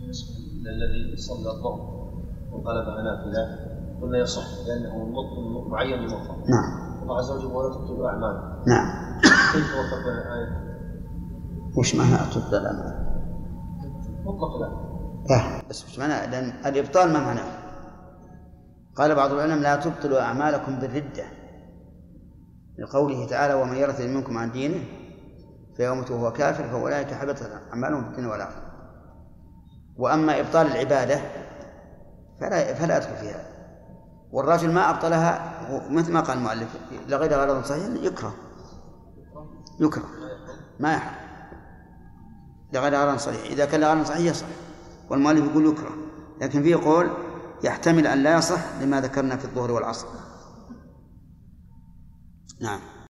بالنسبة للذي صلى الظهر وقلبها نافلة قلنا يصح لأنه معين لمطلق. نعم. الله عز وجل ولا تبطلوا أعمالكم. نعم. كيف توفق بين الآية؟ وش معنى تبطل الأعمال؟ مطلق لا. بس وش معنى؟ لأن الإبطال ما معناه. قال بعض العلماء لا تبطلوا أعمالكم بالردة لقوله تعالى ومن يرتد منكم عن دينه فيموت وهو كافر فأولئك حبطت أعمالهم في الدنيا والآخرة. وأما إبطال العبادة فلا أدخل فيها. والرجل ما أبطلها مثل ما قال المؤلف لغير غرض صحيح يكره ما يحرم لغير غرض صحيح. إذا كان لغرض صحيح يصح، والمؤلف يقول يكره، لكن فيه قول يحتمل أن لا يصح لما ذكرنا في الظهر والعصر. نعم.